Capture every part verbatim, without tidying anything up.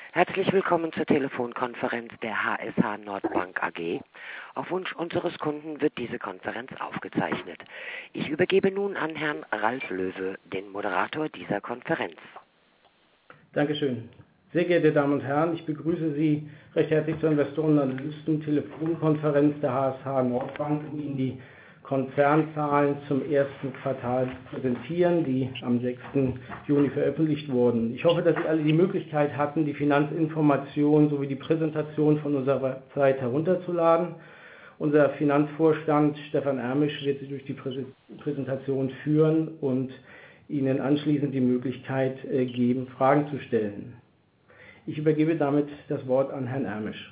Herzlich willkommen zur Telefonkonferenz der H S H Nordbank A G. Auf Wunsch unseres Kunden wird diese Konferenz aufgezeichnet. Ich übergebe nun an Herrn Ralf Löwe, den Moderator dieser Konferenz. Dankeschön. Sehr geehrte Damen und Herren, ich begrüße Sie recht herzlich zur Investoren- und Analysten-Telefonkonferenz der H S H Nordbank, um Ihnen die Konzernzahlen zum ersten Quartal zu präsentieren, die am sechsten Juni veröffentlicht wurden. Ich hoffe, dass Sie alle die Möglichkeit hatten, die Finanzinformationen sowie die Präsentation von unserer Website herunterzuladen. Unser Finanzvorstand Stefan Ermisch wird Sie durch die Präsentation führen und Ihnen anschließend die Möglichkeit geben, Fragen zu stellen. Ich übergebe damit das Wort an Herrn Ermisch.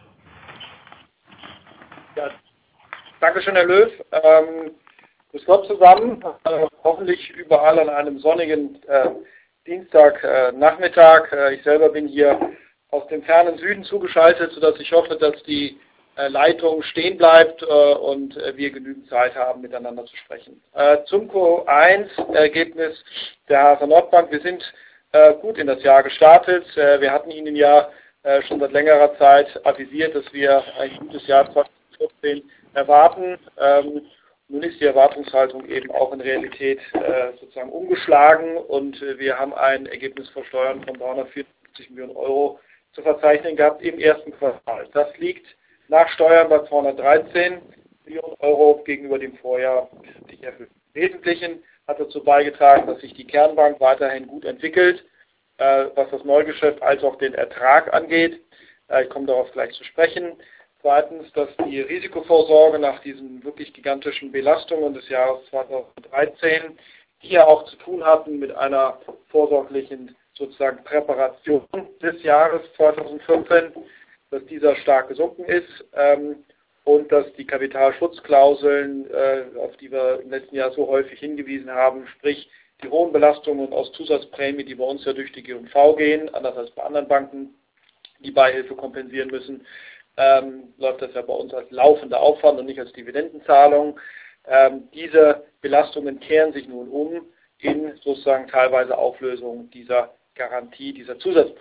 Ja, Dankeschön, Herr Löw. Ähm, grüß Gott zusammen. Äh, hoffentlich überall an einem sonnigen äh, Dienstagnachmittag. Äh, ich selber bin hier aus dem fernen Süden zugeschaltet, sodass ich hoffe, dass die äh, Leitung stehen bleibt äh, und äh, wir genügend Zeit haben, miteinander zu sprechen. Äh, zum Q eins Ergebnis der H S H Nordbank. Wir sind äh, gut in das Jahr gestartet. Äh, wir hatten Ihnen ja äh, schon seit längerer Zeit avisiert, dass wir ein gutes Jahr zweitausendvierzehn erwarten. Ähm, nun ist die Erwartungshaltung eben auch in Realität äh, sozusagen umgeschlagen und äh, wir haben ein Ergebnis vor Steuern von dreihundertvierundfünfzig Millionen Euro zu verzeichnen gehabt im ersten Quartal. Das liegt nach Steuern bei zweihundertdreizehn Millionen Euro gegenüber dem Vorjahr sich erhöht. Im Wesentlichen hat dazu beigetragen, dass sich die Kernbank weiterhin gut entwickelt, äh, was das Neugeschäft als auch den Ertrag angeht. Äh, ich komme darauf gleich zu sprechen. Zweitens, dass die Risikovorsorge nach diesen wirklich gigantischen Belastungen des Jahres zweitausenddreizehn, die ja auch zu tun hatten mit einer vorsorglichen sozusagen Präparation des Jahres zweitausendvierzehn, dass dieser stark gesunken ist ähm, und dass die Kapitalschutzklauseln, äh, auf die wir im letzten Jahr so häufig hingewiesen haben, sprich die hohen Belastungen aus Zusatzprämie, die bei uns ja durch die G und V gehen, anders als bei anderen Banken, die Beihilfe kompensieren müssen, Ähm, läuft das ja bei uns als laufender Aufwand und nicht als Dividendenzahlung. Ähm, diese Belastungen kehren sich nun um in sozusagen teilweise Auflösung dieser Garantie, dieser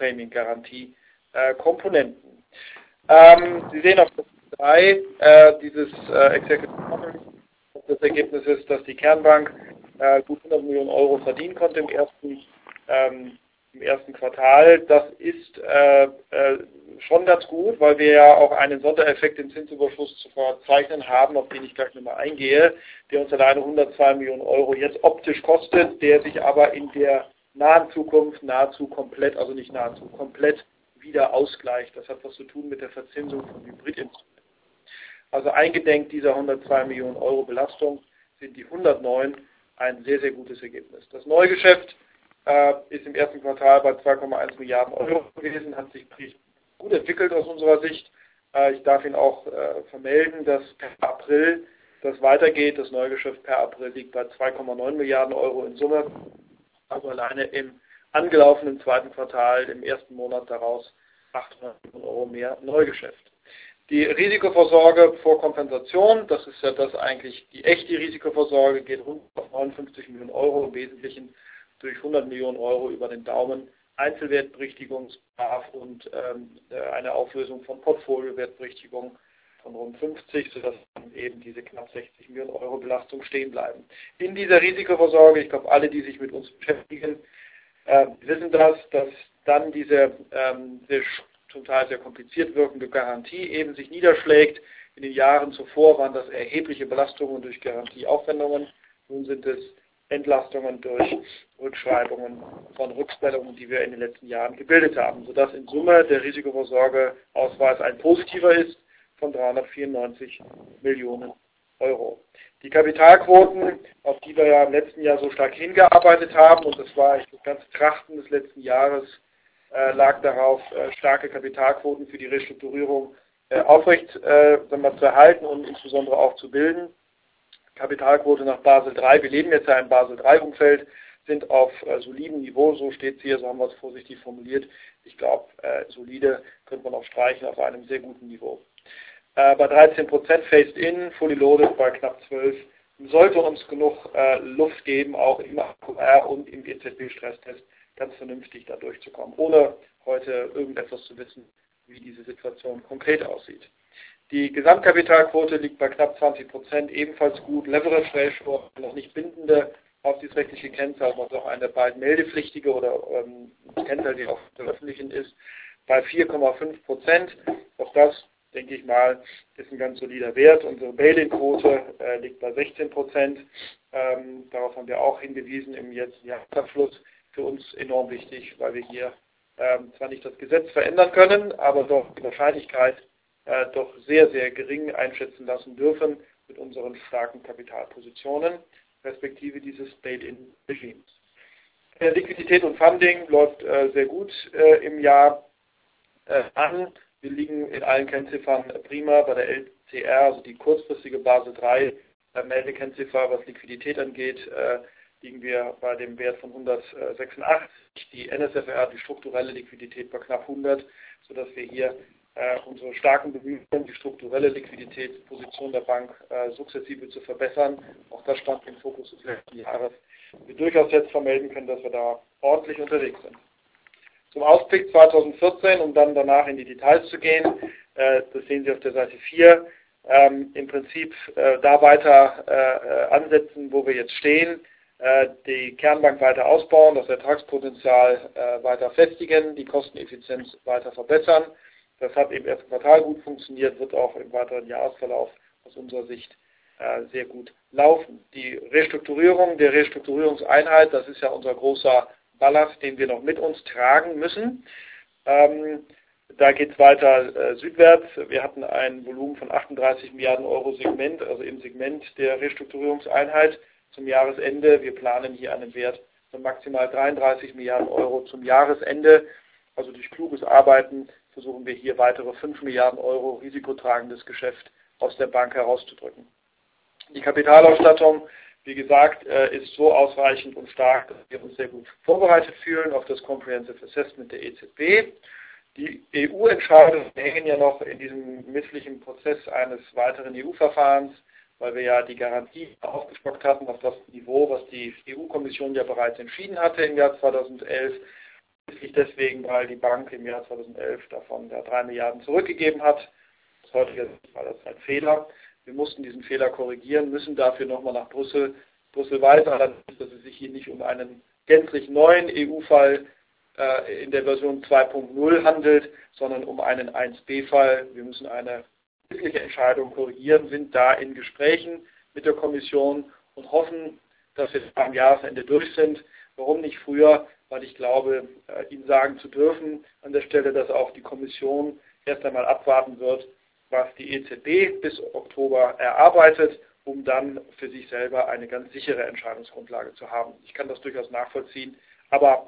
Zusatzprämiengarantie-Komponenten. Äh, ähm, Sie sehen auf Platz drei äh, dieses äh, Executive Summary. Das Ergebnis ist, dass die Kernbank äh, gut hundert Millionen Euro verdienen konnte im ersten ähm, im ersten Quartal. Das ist äh, äh, schon ganz gut, weil wir ja auch einen Sondereffekt im Zinsüberschuss zu verzeichnen haben, auf den ich gleich nochmal eingehe, der uns alleine hundertzwei Millionen Euro jetzt optisch kostet, der sich aber in der nahen Zukunft nahezu komplett, also nicht nahezu, komplett wieder ausgleicht. Das hat was zu tun mit der Verzinsung von Hybridinstrumenten. Also eingedenk dieser hundertzwei Millionen Euro Belastung sind die hundertneun ein sehr, sehr gutes Ergebnis. Das Neugeschäft äh, ist im ersten Quartal bei zwei Komma eins Milliarden Euro gewesen, hat sich gut entwickelt aus unserer Sicht. Äh, ich darf Ihnen auch äh, vermelden, dass per April das weitergeht. Das Neugeschäft per April liegt bei zwei Komma neun Milliarden Euro in Summe. Also alleine im angelaufenen zweiten Quartal, im ersten Monat daraus, achthundert Millionen Euro mehr Neugeschäft. Die Risikovorsorge vor Kompensation, das ist ja das eigentlich die echte Risikovorsorge, geht runter auf neunundfünfzig Millionen Euro, im Wesentlichen durch hundert Millionen Euro über den Daumen. Einzelwertberichtigungsbedarf und ähm, eine Auflösung von Portfoliowertberichtigung von rund fünfzig, sodass dann eben diese knapp sechzig Millionen Euro Belastung stehen bleiben. In dieser Risikovorsorge, ich glaube, alle, die sich mit uns beschäftigen, äh, wissen das, dass dann diese ähm, sehr, zum Teil sehr kompliziert wirkende Garantie eben sich niederschlägt. In den Jahren zuvor waren das erhebliche Belastungen durch Garantieaufwendungen. Nun sind es Entlastungen durch Rückschreibungen von Rückstellungen, die wir in den letzten Jahren gebildet haben, sodass in Summe der Risikovorsorgeausweis ein positiver ist von dreihundertvierundneunzig Millionen Euro. Die Kapitalquoten, auf die wir ja im letzten Jahr so stark hingearbeitet haben, und das war eigentlich das ganze Trachten des letzten Jahres, äh, lag darauf, äh, starke Kapitalquoten für die Restrukturierung äh, aufrecht äh, zu erhalten und insbesondere auch zu bilden. Kapitalquote nach Basel drei, wir leben jetzt ja im Basel drei Umfeld, sind auf äh, solidem Niveau, so steht es hier, so haben wir es vorsichtig formuliert. Ich glaube, äh, solide könnte man auch streichen, auf einem sehr guten Niveau. Äh, bei dreizehn Prozent Phased in, fully loaded bei knapp zwölf, sollte uns genug äh, Luft geben, auch im A Q R und im E Z B-Stresstest ganz vernünftig da durchzukommen, ohne heute irgendetwas zu wissen, wie diese Situation konkret aussieht. Die Gesamtkapitalquote liegt bei knapp zwanzig Prozent, ebenfalls gut. Leverage Ratio, noch nicht bindende aufsichtsrechtliche Kennzahl, also auch eine der beiden meldepflichtige oder ähm, Kennzahl, die auch der öffentlichen ist, bei vier Komma fünf Prozent. Auch das, denke ich mal, ist ein ganz solider Wert. Unsere Bail-in-Quote äh, liegt bei sechzehn Prozent. Ähm, darauf haben wir auch hingewiesen im jetzigen Jahresabschluss. Für uns enorm wichtig, weil wir hier ähm, zwar nicht das Gesetz verändern können, aber doch die Wahrscheinlichkeit äh, doch sehr, sehr gering einschätzen lassen dürfen mit unseren starken Kapitalpositionen, respektive dieses Bail-in-Regimes. Äh, Liquidität und Funding läuft äh, sehr gut äh, im Jahr äh, an. Wir liegen in allen Kennziffern prima bei der L C R, also die kurzfristige Basel drei äh, Meldekennziffer, was Liquidität angeht, äh, liegen wir bei dem Wert von hundertsechsundachtzig, die N S F R, die strukturelle Liquidität bei knapp hundert, sodass wir hier äh, unsere starken Bemühungen, die strukturelle Liquiditätsposition der Bank äh, sukzessive zu verbessern, auch das stand im Fokus des letzten Jahres, wir durchaus jetzt vermelden können, dass wir da ordentlich unterwegs sind. Zum Ausblick zweitausendvierzehn, um dann danach in die Details zu gehen, äh, das sehen Sie auf der Seite vier, ähm, im Prinzip äh, da weiter äh, ansetzen, wo wir jetzt stehen, äh, die Kernbank weiter ausbauen, das Ertragspotenzial äh, weiter festigen, die Kosteneffizienz weiter verbessern. Das hat im ersten Quartal gut funktioniert, wird auch im weiteren Jahresverlauf aus unserer Sicht äh, sehr gut laufen. Die Restrukturierung der Restrukturierungseinheit, das ist ja unser großer Ballast, den wir noch mit uns tragen müssen. Ähm, da geht es weiter äh, südwärts. Wir hatten ein Volumen von achtunddreißig Milliarden Euro Segment, also im Segment der Restrukturierungseinheit zum Jahresende. Wir planen hier einen Wert von maximal dreiunddreißig Milliarden Euro zum Jahresende. Also durch kluges Arbeiten versuchen wir hier weitere fünf Milliarden Euro risikotragendes Geschäft aus der Bank herauszudrücken. Die Kapitalausstattung, wie gesagt, ist so ausreichend und stark, dass wir uns sehr gut vorbereitet fühlen auf das Comprehensive Assessment der E Z B. Die E U-Entscheidungen hängen ja noch in diesem misslichen Prozess eines weiteren E U-Verfahrens, weil wir ja die Garantie aufgestockt hatten auf das Niveau, was die E U-Kommission ja bereits entschieden hatte im Jahr zweitausendelf. Deswegen, weil die Bank im Jahr zweitausendelf davon ja drei Milliarden zurückgegeben hat. Aus heutiger Sicht war das ein Fehler. Wir mussten diesen Fehler korrigieren, müssen dafür nochmal nach Brüssel. Brüssel weiß allerdings, dass es sich hier nicht um einen gänzlich neuen E U-Fall äh, in der Version zwei Punkt null handelt, sondern um einen eins b-Fall. Wir müssen eine wirkliche Entscheidung korrigieren, sind da in Gesprächen mit der Kommission und hoffen, dass wir am Jahresende durch sind. Warum nicht früher? Weil ich glaube, äh, Ihnen sagen zu dürfen an der Stelle, dass auch die Kommission erst einmal abwarten wird, was die E Z B bis Oktober erarbeitet, um dann für sich selber eine ganz sichere Entscheidungsgrundlage zu haben. Ich kann das durchaus nachvollziehen, aber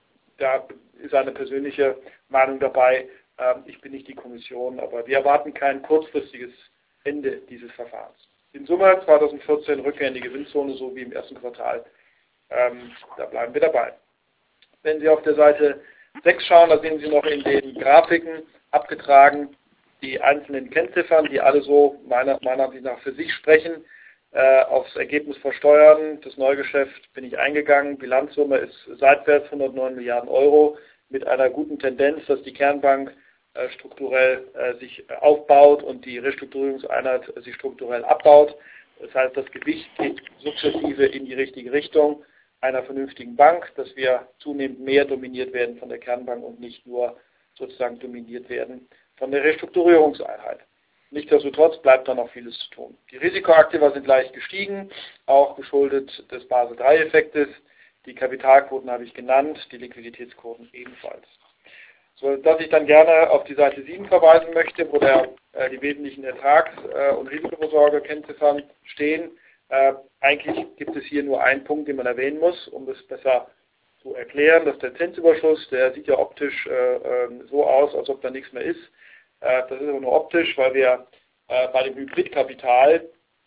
da ist eine persönliche Meinung dabei. Ähm, ich bin nicht die Kommission, aber wir erwarten kein kurzfristiges Ende dieses Verfahrens. In Summe zweitausendvierzehn Rückkehr in die Gewinnzone, so wie im ersten Quartal. Ähm, da bleiben wir dabei. Wenn Sie auf der Seite sechs schauen, da sehen Sie noch in den Grafiken abgetragen die einzelnen Kennziffern, die alle so meiner, meiner Ansicht nach für sich sprechen. Äh, aufs Ergebnis vor Steuern, das Neugeschäft bin ich eingegangen. Bilanzsumme ist seitwärts hundertneun Milliarden Euro mit einer guten Tendenz, dass die Kernbank äh, strukturell äh, sich aufbaut und die Restrukturierungseinheit sich strukturell abbaut. Das heißt, das Gewicht geht sukzessive in die richtige Richtung einer vernünftigen Bank, dass wir zunehmend mehr dominiert werden von der Kernbank und nicht nur sozusagen dominiert werden von der Restrukturierungseinheit. Nichtsdestotrotz bleibt da noch vieles zu tun. Die Risikoaktiva sind leicht gestiegen, auch geschuldet des Basel drei Effektes. Die Kapitalquoten habe ich genannt, die Liquiditätsquoten ebenfalls. So, dass ich dann gerne auf die Seite sieben verweisen möchte, wo der, äh, die wesentlichen Ertrags- äh, und Risikoversorger-Kennziffern stehen. Äh, eigentlich gibt es hier nur einen Punkt, den man erwähnen muss, um das besser zu erklären, dass der Zinsüberschuss, der sieht ja optisch äh, äh, so aus, als ob da nichts mehr ist. Äh, das ist aber nur optisch, weil wir äh, bei dem Hybridkapital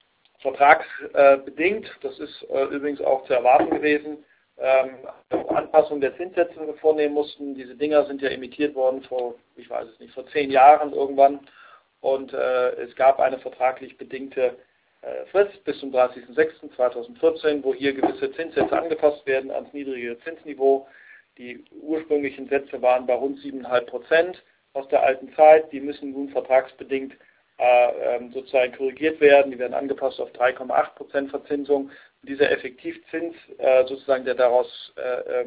vertragsbedingt, äh, das ist äh, übrigens auch zu erwarten gewesen, ähm, Anpassung der Zinssätze vornehmen mussten. Diese Dinger sind ja emittiert worden vor, ich weiß es nicht, vor zehn Jahren irgendwann. Und äh, es gab eine vertraglich bedingte äh, Frist bis zum dreißigsten sechsten zweitausendvierzehn, wo hier gewisse Zinssätze angepasst werden ans niedrige Zinsniveau. Die ursprünglichen Sätze waren bei rund sieben Komma fünf Prozent aus der alten Zeit. Die müssen nun vertragsbedingt äh, sozusagen korrigiert werden. Die werden angepasst auf drei Komma acht Prozent Verzinsung. Und dieser Effektivzins, äh, sozusagen der daraus, äh,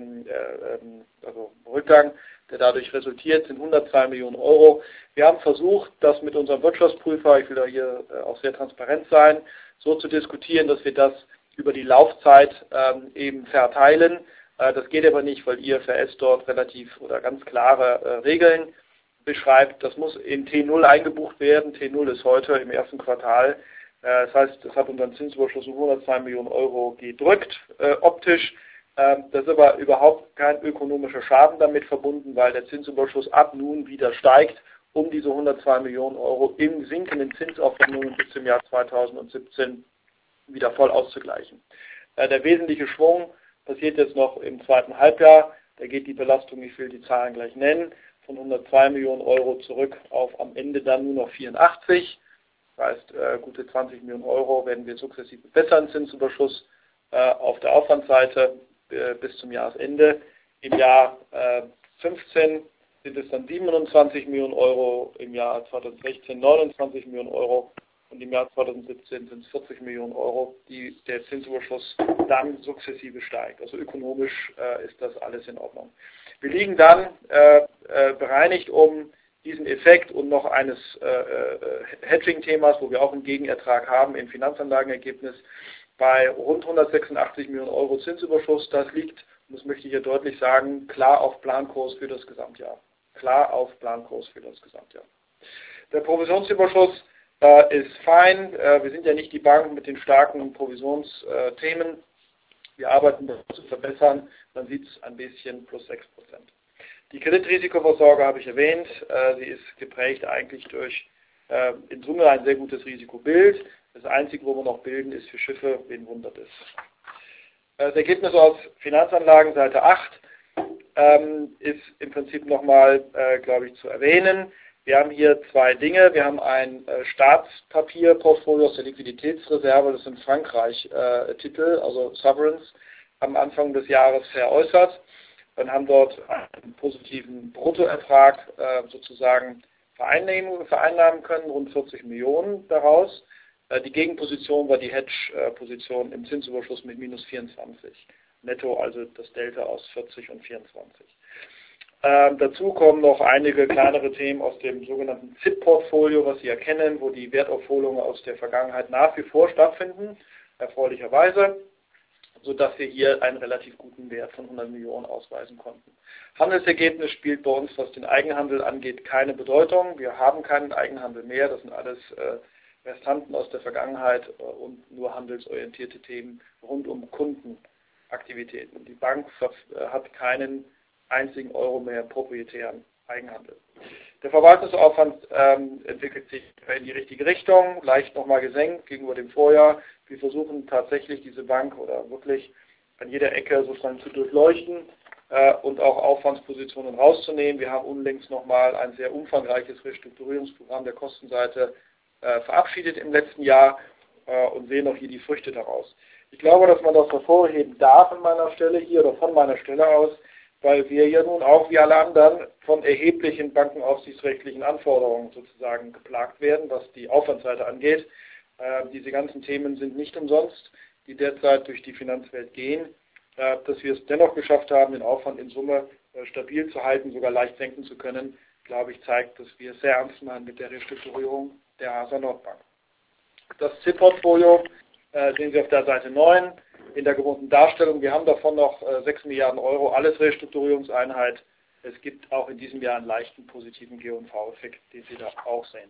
äh, also Rückgang, der dadurch resultiert, sind hundertzwei Millionen Euro. Wir haben versucht, das mit unserem Wirtschaftsprüfer, ich will da hier äh, auch sehr transparent sein, so zu diskutieren, dass wir das über die Laufzeit ähm, eben verteilen. Äh, das geht aber nicht, weil I F R S dort relativ oder ganz klare äh, Regeln beschreibt. Das muss in T null eingebucht werden. T null ist heute im ersten Quartal. Äh, das heißt, das hat unseren Zinsüberschuss um hundertzwei Millionen Euro gedrückt, äh, optisch. Ähm, das ist aber überhaupt kein ökonomischer Schaden damit verbunden, weil der Zinsüberschuss ab nun wieder steigt, um diese hundertzwei Millionen Euro im sinkenden Zinsaufwendungen bis zum Jahr zweitausendsiebzehn wieder voll auszugleichen. Äh, der wesentliche Schwung passiert jetzt noch im zweiten Halbjahr. Da geht die Belastung, ich will die Zahlen gleich nennen, von hundertzwei Millionen Euro zurück auf am Ende dann nur noch vierundachtzig. Das heißt, äh, gute zwanzig Millionen Euro werden wir sukzessive bessern, Zinsüberschuss äh, auf der Aufwandseite äh, bis zum Jahresende. Im Jahr äh, fünfzehn sind es dann siebenundzwanzig Millionen Euro, im Jahr zweitausendsechzehn neunundzwanzig Millionen Euro und im Jahr zweitausendsiebzehn sind es vierzig Millionen Euro, die der Zinsüberschuss dann sukzessive steigt. Also ökonomisch äh, ist das alles in Ordnung. Wir liegen dann äh, äh, bereinigt um diesen Effekt und noch eines äh, äh, Hedging-Themas, wo wir auch einen Gegenertrag haben im Finanzanlagenergebnis, bei rund hundertsechsundachtzig Millionen Euro Zinsüberschuss. Das liegt, und das möchte ich hier deutlich sagen, klar auf Plankurs für das Gesamtjahr. Klar auf Plankurs für das Gesamtjahr. Der Provisionsüberschuss äh, ist fein. Äh, wir sind ja nicht die Bank mit den starken Provisionsthemen. Wir arbeiten das zu verbessern. Man sieht es ein bisschen plus sechs Prozent. Die Kreditrisikovorsorge habe ich erwähnt. Äh, sie ist geprägt eigentlich durch äh, in Summe ein sehr gutes Risikobild. Das Einzige, wo wir noch bilden, ist für Schiffe. Wen wundert es? Äh, das Ergebnis aus Finanzanlagen, Seite acht, ähm, ist im Prinzip nochmal, äh, glaube ich, zu erwähnen. Wir haben hier zwei Dinge. Wir haben ein äh, Staatspapierportfolio aus der Liquiditätsreserve, das sind Frankreich-Titel, äh, also Sovereigns, am Anfang des Jahres veräußert. Dann haben dort einen positiven Bruttoertrag äh, sozusagen vereinnahmen, vereinnahmen können, rund vierzig Millionen daraus. Äh, die Gegenposition war die Hedge-Position im Zinsüberschuss mit minus vierundzwanzig. Netto also das Delta aus vierzig und vierundzwanzig. Ähm, dazu kommen noch einige kleinere Themen aus dem sogenannten Z I P-Portfolio, was Sie erkennen, wo die Wertaufholungen aus der Vergangenheit nach wie vor stattfinden, erfreulicherweise, sodass wir hier einen relativ guten Wert von hundert Millionen ausweisen konnten. Handelsergebnis spielt bei uns, was den Eigenhandel angeht, keine Bedeutung. Wir haben keinen Eigenhandel mehr, das sind alles äh, Restanten aus der Vergangenheit äh, und nur handelsorientierte Themen rund um Kundenaktivitäten. Die Bank äh, hat keinen einzigen Euro mehr proprietären Eigenhandel. Der Verwaltungsaufwand ähm, entwickelt sich in die richtige Richtung, leicht nochmal gesenkt gegenüber dem Vorjahr. Wir versuchen tatsächlich diese Bank oder wirklich an jeder Ecke sozusagen zu durchleuchten äh, und auch Aufwandspositionen rauszunehmen. Wir haben unlängst nochmal ein sehr umfangreiches Restrukturierungsprogramm der Kostenseite äh, verabschiedet im letzten Jahr äh, und sehen auch hier die Früchte daraus. Ich glaube, dass man das hervorheben darf an meiner Stelle hier oder von meiner Stelle aus, weil wir ja nun auch wie alle anderen von erheblichen bankenaufsichtsrechtlichen Anforderungen sozusagen geplagt werden, was die Aufwandsseite angeht. Äh, diese ganzen Themen sind nicht umsonst, die derzeit durch die Finanzwelt gehen. Äh, dass wir es dennoch geschafft haben, den Aufwand in Summe äh, stabil zu halten, sogar leicht senken zu können, glaube ich, zeigt, dass wir es sehr ernst meinen mit der Restrukturierung der H S A Nordbank. Das Z I P-Portfolio äh, sehen Sie auf der Seite neun. In der gewohnten Darstellung, wir haben davon noch äh, sechs Milliarden Euro, alles Restrukturierungseinheit. Es gibt auch in diesem Jahr einen leichten positiven G und V-Effekt, den Sie da auch sehen.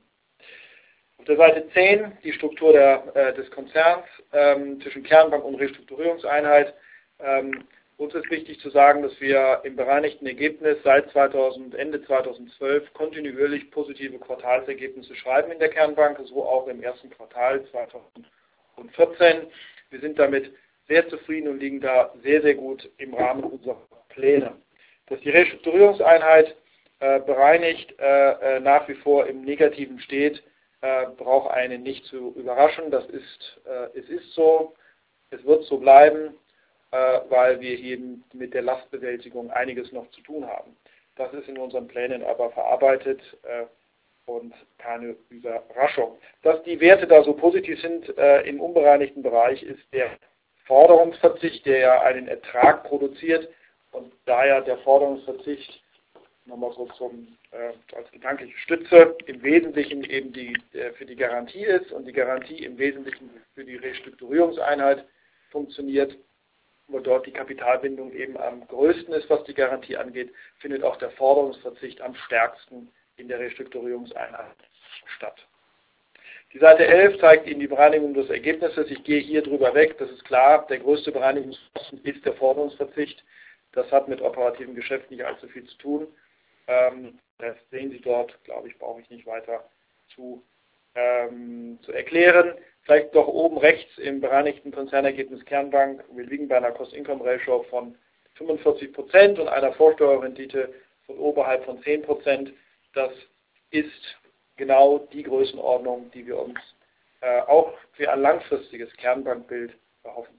Auf der Seite zehn die Struktur der, äh, des Konzerns ähm, zwischen Kernbank und Restrukturierungseinheit. Ähm, uns ist wichtig zu sagen, dass wir im bereinigten Ergebnis seit zweitausend, Ende zweitausendzwölf kontinuierlich positive Quartalsergebnisse schreiben in der Kernbank, so auch im ersten Quartal zweitausendvierzehn. Wir sind damit sehr zufrieden und liegen da sehr, sehr gut im Rahmen unserer Pläne. Dass die Restrukturierungseinheit äh, bereinigt äh, nach wie vor im Negativen steht, äh, braucht einen nicht zu überraschen. Das ist, äh, es ist so, es wird so bleiben äh, weil wir eben mit der Lastbewältigung einiges noch zu tun haben. Das ist in unseren Plänen aber verarbeitet äh, und keine Überraschung. Dass die Werte da so positiv sind äh, im unbereinigten Bereich, ist der Forderungsverzicht, der ja einen Ertrag produziert und daher der Forderungsverzicht nochmal so zum, äh, als gedankliche Stütze im Wesentlichen eben die, äh, für die Garantie ist und die Garantie im Wesentlichen für die Restrukturierungseinheit funktioniert, wo dort die Kapitalbindung eben am größten ist, was die Garantie angeht, findet auch der Forderungsverzicht am stärksten in der Restrukturierungseinheit statt. Die Seite elf zeigt Ihnen die Bereinigung des Ergebnisses. Ich gehe hier drüber weg, das ist klar, der größte Bereinigungskosten ist der Forderungsverzicht. Das hat mit operativen Geschäft nicht allzu viel zu tun. Ähm, das sehen Sie dort, glaube ich, brauche ich nicht weiter zu, ähm, zu erklären. Vielleicht doch oben rechts im bereinigten Konzernergebnis Kernbank. Wir liegen bei einer Cost-Income-Ratio von fünfundvierzig Prozent und einer Vorsteuerrendite von oberhalb von zehn Prozent. Das ist genau die Größenordnung, die wir uns äh, auch für ein langfristiges Kernbankbild erhoffen.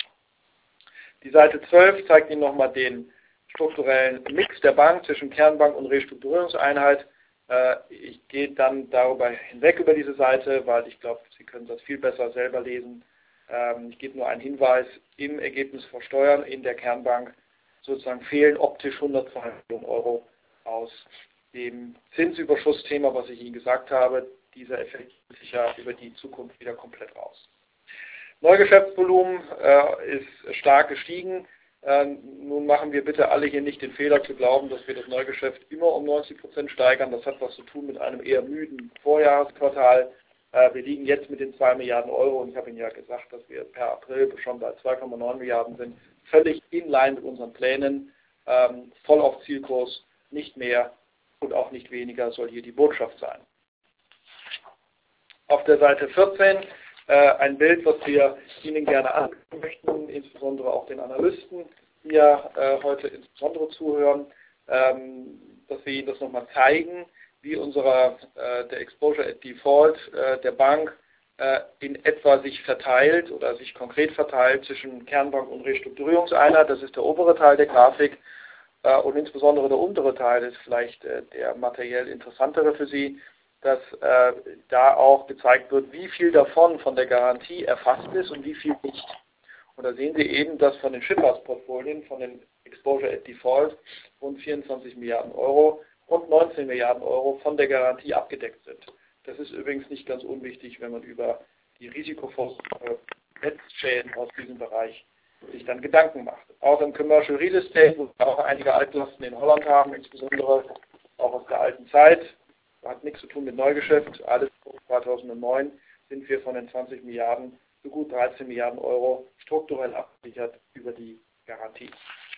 Die Seite zwölf zeigt Ihnen nochmal den strukturellen Mix der Bank zwischen Kernbank und Restrukturierungseinheit. Äh, ich gehe dann darüber hinweg über diese Seite, weil ich glaube, Sie können das viel besser selber lesen. Ähm, ich gebe nur einen Hinweis, im Ergebnis vor Steuern in der Kernbank sozusagen fehlen optisch hundertzwei Millionen Euro aus dem Zinsüberschussthema, was ich Ihnen gesagt habe. Dieser Effekt ist sicher über die Zukunft wieder komplett raus. Neugeschäftsvolumen äh, ist stark gestiegen. Äh, nun machen wir bitte alle hier nicht den Fehler zu glauben, dass wir das Neugeschäft immer um neunzig Prozent steigern. Das hat was zu tun mit einem eher müden Vorjahresquartal. Äh, wir liegen jetzt mit den zwei Milliarden Euro und ich habe Ihnen ja gesagt, dass wir per April schon bei zwei Komma neun Milliarden sind. Völlig in line mit unseren Plänen, ähm, voll auf Zielkurs, nicht mehr und auch nicht weniger soll hier die Botschaft sein. Auf der Seite vierzehn äh, ein Bild, was wir Ihnen gerne anbieten möchten, insbesondere auch den Analysten, die ja äh, heute insbesondere zuhören, ähm, dass wir Ihnen das nochmal zeigen, wie unserer, äh, der Exposure at Default äh, der Bank äh, in etwa sich verteilt oder sich konkret verteilt zwischen Kernbank und Restrukturierungseinheit. Das ist der obere Teil der Grafik. Und insbesondere der untere Teil ist vielleicht äh, der materiell interessantere für Sie, dass äh, da auch gezeigt wird, wie viel davon von der Garantie erfasst ist und wie viel nicht. Und da sehen Sie eben, dass von den Schifffahrtsportfolien, von den Exposure at Default, rund vierundzwanzig Milliarden Euro und neunzehn Milliarden Euro von der Garantie abgedeckt sind. Das ist übrigens nicht ganz unwichtig, wenn man über die Risikovorsorge Netzschäden aus diesem Bereich sich dann Gedanken macht. Auch im Commercial Real Estate, wo wir auch einige Altlasten in Holland haben, insbesondere auch aus der alten Zeit, hat nichts zu tun mit Neugeschäft, alles zweitausendneun sind wir von den zwanzig Milliarden so gut dreizehn Milliarden Euro strukturell abgesichert über die Garantie.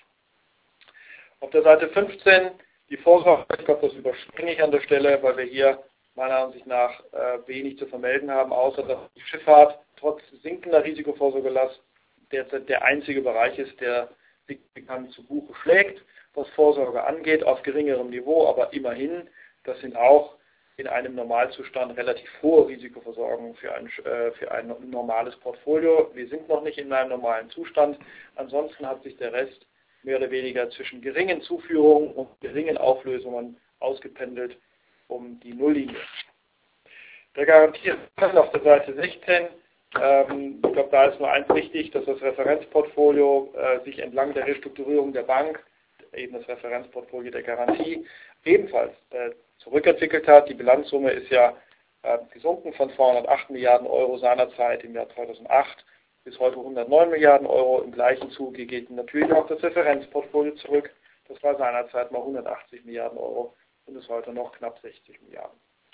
Auf der Seite fünfzehn die Vorsorge, ich glaube, das überspringe ich an der Stelle, weil wir hier meiner Ansicht nach äh, wenig zu vermelden haben, außer dass die Schifffahrt trotz sinkender Risikovorsorgelast derzeit der einzige Bereich ist, der signifikant zu Buche schlägt, was Vorsorge angeht, auf geringerem Niveau, aber immerhin, das sind auch in einem Normalzustand relativ hohe Risikoversorgung für ein, äh, für ein normales Portfolio. Wir sind noch nicht in einem normalen Zustand, ansonsten hat sich der Rest mehr oder weniger zwischen geringen Zuführungen und geringen Auflösungen ausgependelt um die Nulllinie. Der Garantie auf der Seite sechzehn. Ähm, ich glaube, da ist nur eins wichtig, dass das Referenzportfolio äh, sich entlang der Restrukturierung der Bank, eben das Referenzportfolio der Garantie, ebenfalls äh, zurückentwickelt hat. Die Bilanzsumme ist ja äh, gesunken von zweihundertacht Milliarden Euro seinerzeit im Jahr zweitausendacht bis heute hundertneun Milliarden Euro. Im gleichen Zuge geht natürlich auch das Referenzportfolio zurück. Das war seinerzeit mal hundertachtzig Milliarden Euro und ist heute noch knapp sechzig Milliarden.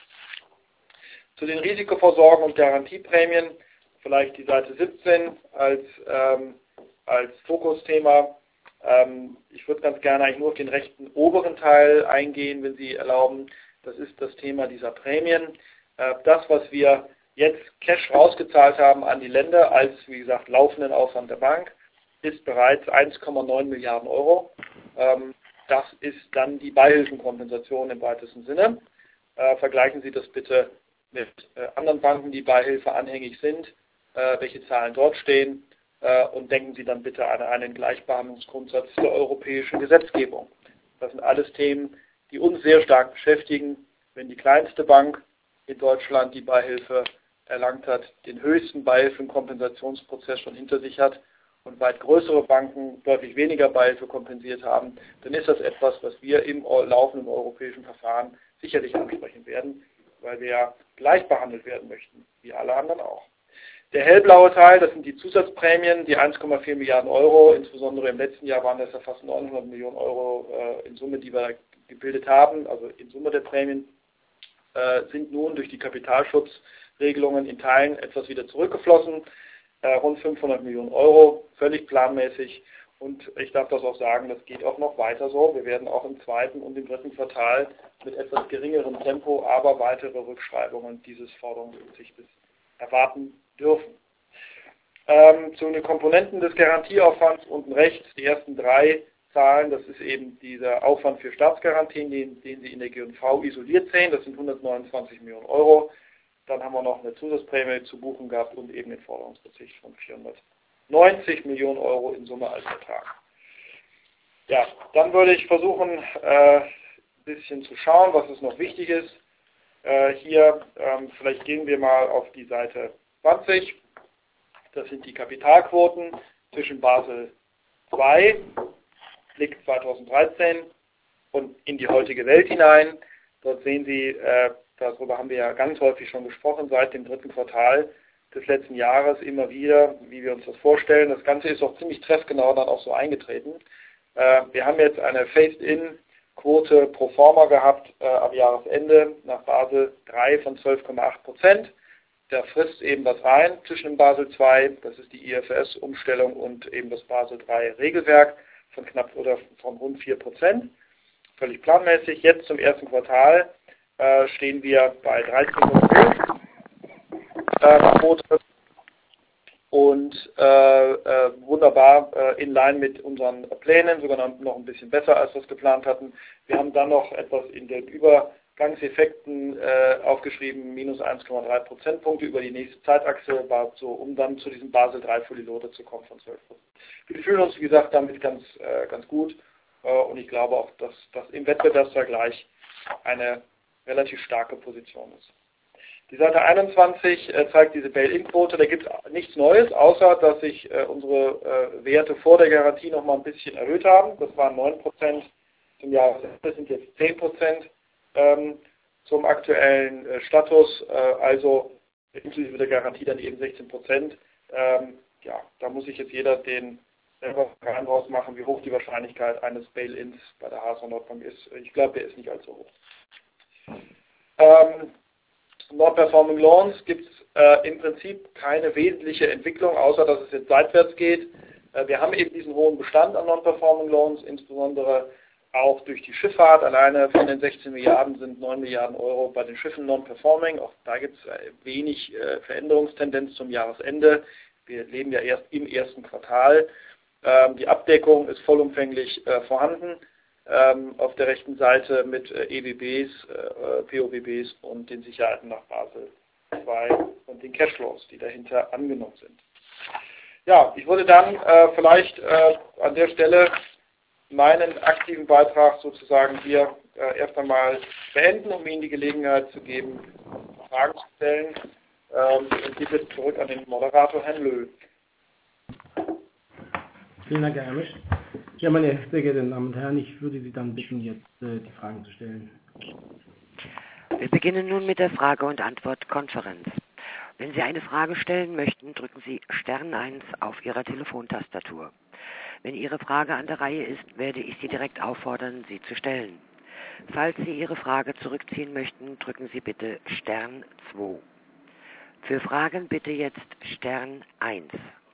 Zu den Risikovorsorgen und Garantieprämien vielleicht die Seite siebzehn als, ähm, als Fokusthema. Ähm, ich würde ganz gerne eigentlich nur auf den rechten oberen Teil eingehen, wenn Sie erlauben. Das ist das Thema dieser Prämien. Äh, das, was wir jetzt Cash rausgezahlt haben an die Länder als, wie gesagt, laufenden Aufwand der Bank, ist bereits eins Komma neun Milliarden Euro. Ähm, das ist dann die Beihilfenkompensation im weitesten Sinne. Äh, vergleichen Sie das bitte mit äh, anderen Banken, die Beihilfe anhängig sind, äh, welche Zahlen dort stehen. äh, und denken Sie dann bitte an einen Gleichbehandlungsgrundsatz der europäischen Gesetzgebung. Das sind alles Themen, die uns sehr stark beschäftigen. Wenn die kleinste Bank in Deutschland, die Beihilfe erlangt hat, den höchsten Beihilfenkompensationsprozess schon hinter sich hat und weit größere Banken deutlich weniger Beihilfe kompensiert haben, dann ist das etwas, was wir im laufenden europäischen Verfahren sicherlich ansprechen werden, weil wir ja gleich behandelt werden möchten, wie alle anderen auch. Der hellblaue Teil, das sind die Zusatzprämien, die eins Komma vier Milliarden Euro, insbesondere im letzten Jahr waren das ja fast neunhundert Millionen Euro äh, in Summe, die wir gebildet haben, also in Summe der Prämien, äh, sind nun durch die Kapitalschutzregelungen in Teilen etwas wieder zurückgeflossen, äh, rund fünfhundert Millionen Euro, völlig planmäßig. Und ich darf das auch sagen, das geht auch noch weiter so. Wir werden auch im zweiten und im dritten Quartal mit etwas geringerem Tempo, aber weitere Rückschreibungen dieses Forderungsverzichtes erwarten dürfen. Ähm, zu den Komponenten des Garantieaufwands unten rechts, die ersten drei Zahlen, das ist eben dieser Aufwand für Staatsgarantien, den, den Sie in der G und V isoliert sehen, das sind hundertneunundzwanzig Millionen Euro. Dann haben wir noch eine Zusatzprämie zu buchen gehabt und eben den Forderungsverzicht von vierhundertneunzig Millionen Euro in Summe als Betrag. Ja, dann würde ich versuchen, äh, ein bisschen zu schauen, was es noch wichtig ist. Äh, hier, ähm, vielleicht gehen wir mal auf die Seite zwanzig. Das sind die Kapitalquoten zwischen Basel zwei, Blick zweitausenddreizehn und in die heutige Welt hinein. Dort sehen Sie, äh, darüber haben wir ja ganz häufig schon gesprochen, seit dem dritten Quartal des letzten Jahres immer wieder, wie wir uns das vorstellen. Das Ganze ist auch ziemlich treffgenau dann auch so eingetreten. Äh, wir haben jetzt eine Phased-in-Quote pro forma gehabt äh, am Jahresende nach Basel drei von zwölf Komma acht Prozent. Da frisst eben was rein zwischen dem Basel zwei, das ist die I F R S-Umstellung und eben das Basel drei Regelwerk von knapp oder von rund vier Prozent. Völlig planmäßig. Jetzt zum ersten Quartal äh, stehen wir bei dreizehn Komma fünf äh, Quote und äh, äh, wunderbar äh, in line mit unseren Plänen, sogar noch ein bisschen besser, als wir es geplant hatten. Wir haben dann noch etwas in den Übergangseffekten äh, aufgeschrieben, minus eins Komma drei Prozentpunkte über die nächste Zeitachse, war so, um dann zu diesem Basel drei Fully Loaded zu kommen von zwölf Prozent. Wir fühlen uns, wie gesagt, damit ganz, äh, ganz gut äh, und ich glaube auch, dass das im Wettbewerbsvergleich eine relativ starke Position ist. Die Seite einundzwanzig äh, zeigt diese Bail-in-Quote. Da gibt es nichts Neues, außer dass sich äh, unsere äh, Werte vor der Garantie noch mal ein bisschen erhöht haben. Das waren neun Prozent zum Jahresende, das sind jetzt zehn Prozent ähm, zum aktuellen äh, Status, äh, also inklusive der Garantie dann eben sechzehn Prozent. Ähm, ja, da muss sich jetzt jeder den selber rein draus machen, wie hoch die Wahrscheinlichkeit eines Bail-ins bei der H S H Nordbank ist. Ich glaube, der ist nicht allzu hoch. Ähm, Non-Performing Loans gibt es äh, im Prinzip keine wesentliche Entwicklung, außer dass es jetzt seitwärts geht. Äh, wir haben eben diesen hohen Bestand an Non-Performing Loans, insbesondere auch durch die Schifffahrt. Alleine von den sechzehn Milliarden sind neun Milliarden Euro bei den Schiffen Non-Performing. Auch da gibt es äh, wenig äh, Veränderungstendenz zum Jahresende. Wir leben ja erst im ersten Quartal. Ähm, die Abdeckung ist vollumfänglich äh, vorhanden. Auf der rechten Seite mit E W Bs, P O W Bs und den Sicherheiten nach Basel zwei und den Cashflows, die dahinter angenommen sind. Ja, ich würde dann äh, vielleicht äh, an der Stelle meinen aktiven Beitrag sozusagen hier äh, erst einmal beenden, um Ihnen die Gelegenheit zu geben, Fragen zu stellen. Ähm, und gebe jetzt zurück an den Moderator, Herrn Löw. Vielen Dank, Herr Hermisch. Ja, meine sehr geehrten Damen und Herren, ich würde Sie dann bitten, jetzt äh, die Fragen zu stellen. Wir beginnen nun mit der Frage- und Antwortkonferenz. Wenn Sie eine Frage stellen möchten, drücken Sie Stern eins auf Ihrer Telefontastatur. Wenn Ihre Frage an der Reihe ist, werde ich Sie direkt auffordern, sie zu stellen. Falls Sie Ihre Frage zurückziehen möchten, drücken Sie bitte Stern zwei. Für Fragen bitte jetzt Stern eins.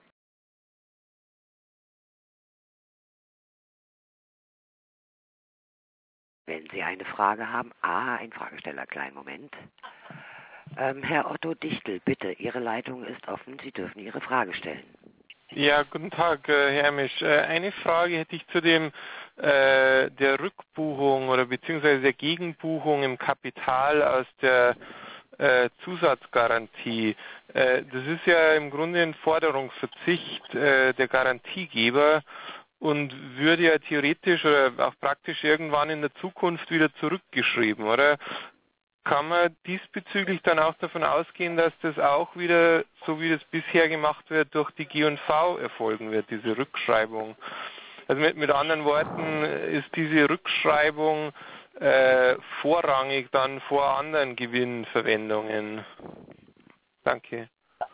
Wenn Sie eine Frage haben, ah, ein Fragesteller, kleinen Moment. Ähm, Herr Otto Dichtel, bitte, Ihre Leitung ist offen, Sie dürfen Ihre Frage stellen. Ja, guten Tag, Herr Hermisch. Eine Frage hätte ich zu dem äh, der Rückbuchung oder beziehungsweise der Gegenbuchung im Kapital aus der äh, Zusatzgarantie. Äh, das ist ja im Grunde ein Forderungsverzicht äh, der Garantiegeber und würde ja theoretisch oder auch praktisch irgendwann in der Zukunft wieder zurückgeschrieben, oder? Kann man diesbezüglich dann auch davon ausgehen, dass das auch wieder, so wie das bisher gemacht wird, durch die G und V erfolgen wird, diese Rückschreibung? Also mit, mit anderen Worten, ist diese Rückschreibung äh, vorrangig dann vor anderen Gewinnverwendungen? Danke.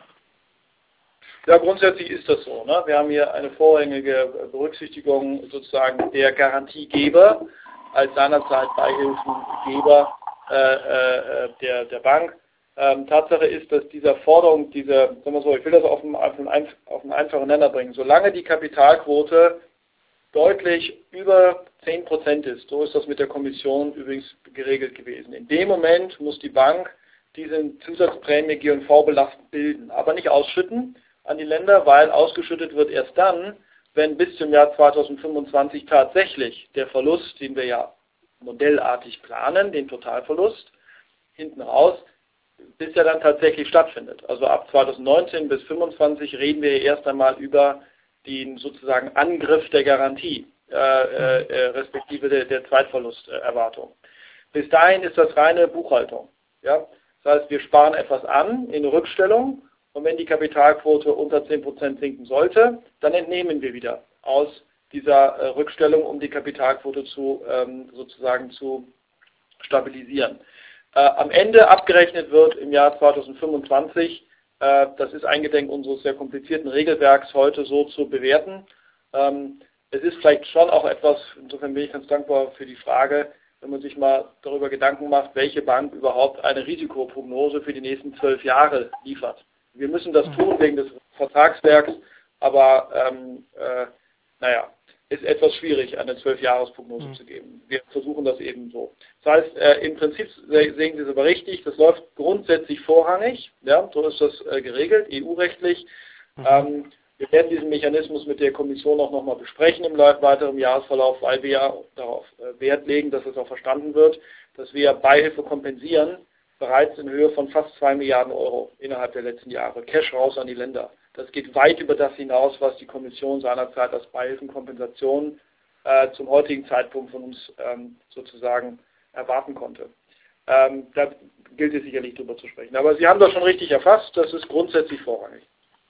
Ja, grundsätzlich ist das so. Ne? Wir haben hier eine vorrangige Berücksichtigung sozusagen der Garantiegeber als seinerzeit Beihilfengeber äh, äh, der, der Bank. Ähm, Tatsache ist, dass dieser Forderung, diese, sagen wir so, ich will das auf einen, auf einen, auf einen einfachen Nenner bringen, solange die Kapitalquote deutlich über zehn Prozent ist, so ist das mit der Kommission übrigens geregelt gewesen. In dem Moment muss die Bank diese Zusatzprämie G und V belastend bilden, aber nicht ausschütten an die Länder, weil ausgeschüttet wird erst dann, wenn bis zum Jahr zweitausendfünfundzwanzig tatsächlich der Verlust, den wir ja modellartig planen, den Totalverlust, hinten raus, bis er dann tatsächlich stattfindet. Also ab zweitausendneunzehn bis zweitausendfünfundzwanzig reden wir erst einmal über den sozusagen Angriff der Garantie, äh, äh, respektive der, der Zweitverlusterwartung. Bis dahin ist das reine Buchhaltung. Ja? Das heißt, wir sparen etwas an in Rückstellung und wenn die Kapitalquote unter zehn Prozent sinken sollte, dann entnehmen wir wieder aus dieser äh, Rückstellung, um die Kapitalquote zu ähm, sozusagen zu stabilisieren. Äh, am Ende abgerechnet wird im Jahr zweitausendfünfundzwanzig, äh, das ist eingedenk unseres sehr komplizierten Regelwerks heute so zu bewerten. Ähm, es ist vielleicht schon auch etwas, insofern bin ich ganz dankbar für die Frage, wenn man sich mal darüber Gedanken macht, welche Bank überhaupt eine Risikoprognose für die nächsten zwölf Jahre liefert. Wir müssen das tun wegen des Vertragswerks, aber ähm, äh, naja, ist etwas schwierig, eine zwölf-Jahres-Prognose mhm. zu geben. Wir versuchen das eben so. Das heißt, äh, im Prinzip sehen Sie es aber richtig, das läuft grundsätzlich vorrangig, ja, so ist das äh, geregelt, E U-rechtlich. Mhm. Ähm, wir werden diesen Mechanismus mit der Kommission auch nochmal besprechen im weiteren Jahresverlauf, weil wir ja darauf äh, Wert legen, dass es auch verstanden wird, dass wir Beihilfe kompensieren, bereits in Höhe von fast zwei Milliarden Euro innerhalb der letzten Jahre. Cash raus an die Länder. Das geht weit über das hinaus, was die Kommission seinerzeit als Beihilfenkompensation äh, zum heutigen Zeitpunkt von uns ähm, sozusagen erwarten konnte. Ähm, da gilt es sicherlich drüber zu sprechen. Aber Sie haben das schon richtig erfasst, das ist grundsätzlich vorrangig.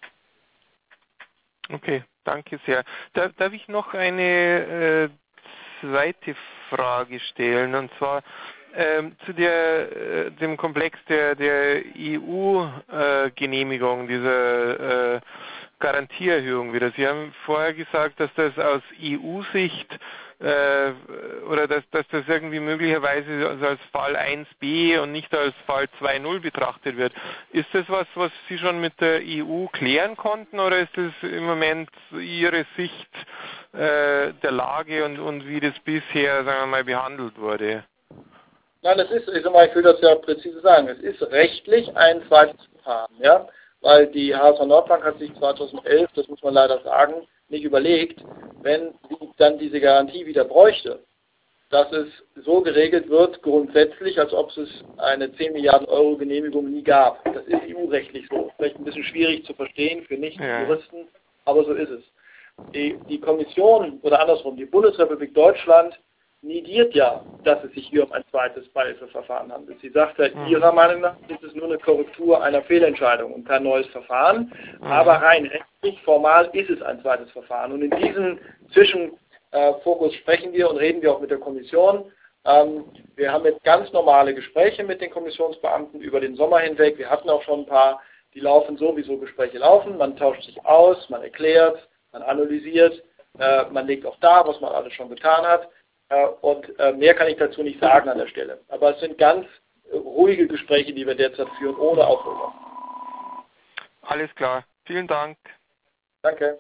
Okay, danke sehr. Darf, darf ich noch eine äh, zweite Frage stellen, und zwar Ähm, zu der, äh, dem Komplex der, der E U-Genehmigung, äh, dieser äh, Garantieerhöhung wieder. Sie haben vorher gesagt, dass das aus E U-Sicht äh, oder dass, dass das irgendwie möglicherweise also als Fall eins b und nicht als Fall zwei punkt null betrachtet wird. Ist das was, was Sie schon mit der E U klären konnten, oder ist das im Moment Ihre Sicht äh, der Lage und, und wie das bisher, sagen wir mal, behandelt wurde? Nein, es ist, ich sag mal, ich will das ja präzise sagen, es ist rechtlich ein zweites Verfahren, ja, weil die H S H Nordbank hat sich zweitausendelf, das muss man leider sagen, nicht überlegt, wenn sie dann diese Garantie wieder bräuchte, dass es so geregelt wird, grundsätzlich, als ob es eine zehn Milliarden Euro Genehmigung nie gab. Das ist E U-rechtlich so. Vielleicht ein bisschen schwierig zu verstehen für Nicht-Juristen, aber so ist es. Die, die Kommission, oder andersrum, die Bundesrepublik Deutschland negiert ja, dass es sich hier um ein zweites Beihilfeverfahren handelt. Sie sagt ja, mhm. ihrer Meinung nach ist es nur eine Korrektur einer Fehlentscheidung und kein neues Verfahren, mhm. aber rein rechtlich, formal ist es ein zweites Verfahren. Und in diesem Zwischenfokus sprechen wir und reden wir auch mit der Kommission. Ähm, wir haben jetzt ganz normale Gespräche mit den Kommissionsbeamten über den Sommer hinweg. Wir hatten auch schon ein paar, die laufen so, wie so Gespräche laufen. Man tauscht sich aus, man erklärt, man analysiert, äh, man legt auch dar, was man alles schon getan hat. Und mehr kann ich dazu nicht sagen an der Stelle. Aber es sind ganz ruhige Gespräche, die wir derzeit führen, ohne Aufregung. Alles klar. Vielen Dank. Danke.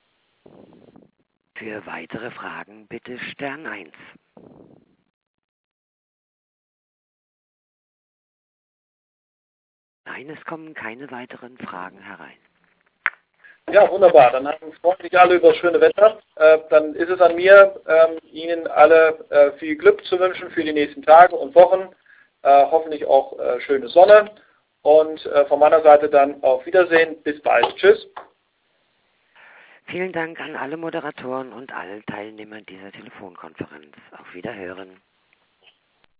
Für weitere Fragen bitte Stern eins. Nein, es kommen keine weiteren Fragen herein. Ja, wunderbar. Dann freuen sich alle über das schöne Wetter. Äh, dann ist es an mir, ähm, Ihnen alle äh, viel Glück zu wünschen für die nächsten Tage und Wochen. Äh, hoffentlich auch äh, schöne Sonne. Und äh, von meiner Seite dann auf Wiedersehen. Bis bald. Tschüss. Vielen Dank an alle Moderatoren und alle Teilnehmer dieser Telefonkonferenz. Auf Wiederhören.